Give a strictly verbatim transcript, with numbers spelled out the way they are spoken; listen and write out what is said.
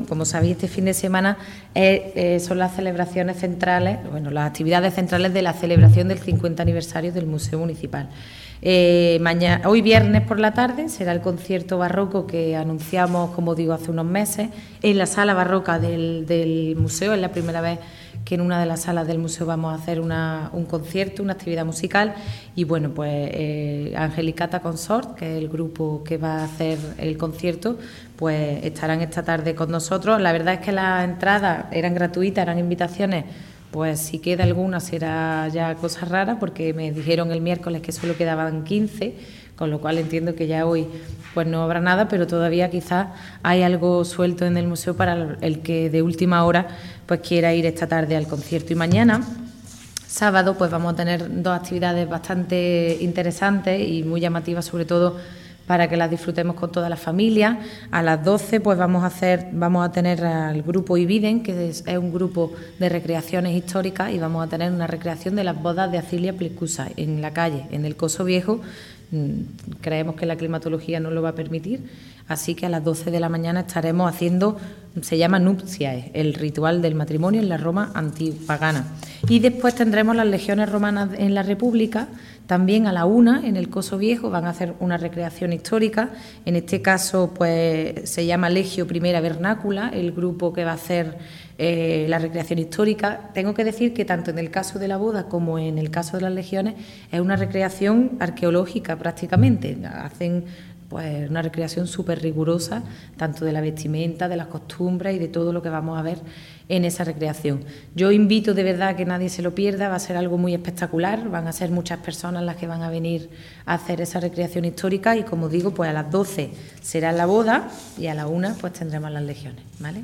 como sabéis, este fin de semana eh, eh, son las celebraciones centrales, bueno, las actividades centrales de la celebración del cincuenta aniversario del Museo Municipal. Eh, mañana, hoy viernes por la tarde será el concierto barroco que anunciamos, como digo, hace unos meses, en la sala barroca del, del museo. Es la primera vez que en una de las salas del museo vamos a hacer una, un concierto, una actividad musical. Y bueno, pues eh, Angelicata Consort, que es el grupo que va a hacer el concierto, pues estarán esta tarde con nosotros. La verdad es que las entradas eran gratuitas, eran invitaciones. Pues si queda alguna será ya cosa rara, porque me dijeron el miércoles que solo quedaban quince, con lo cual entiendo que ya hoy pues no habrá nada, pero todavía quizás hay algo suelto en el museo para el que de última hora pues quiera ir esta tarde al concierto. Y mañana, sábado, pues vamos a tener dos actividades bastante interesantes y muy llamativas, sobre todo para que las disfrutemos con toda la familia. A las doce pues vamos a hacer, vamos a tener al grupo Ibiden, que es, es un grupo de recreaciones históricas, y vamos a tener una recreación de las bodas de Acilia Plecusa en la calle, en el Coso Viejo. Creemos que la climatología no lo va a permitir, así que a las doce de la mañana estaremos haciendo, se llama Nuptiae, el ritual del matrimonio en la Roma antipagana. Y después tendremos las legiones romanas en la República. También a la una, en el Coso Viejo, van a hacer una recreación histórica. En este caso, pues se llama Legio Primera Vernácula, el grupo que va a hacer eh, la recreación histórica. Tengo que decir que tanto en el caso de la boda como en el caso de las legiones es una recreación arqueológica prácticamente. Hacen pues una recreación súper rigurosa, tanto de la vestimenta, de las costumbres y de todo lo que vamos a ver en esa recreación. Yo invito de verdad a que nadie se lo pierda, va a ser algo muy espectacular, van a ser muchas personas las que van a venir a hacer esa recreación histórica y, como digo, pues a las doce será la boda y a la una pues tendremos las legiones, ¿vale?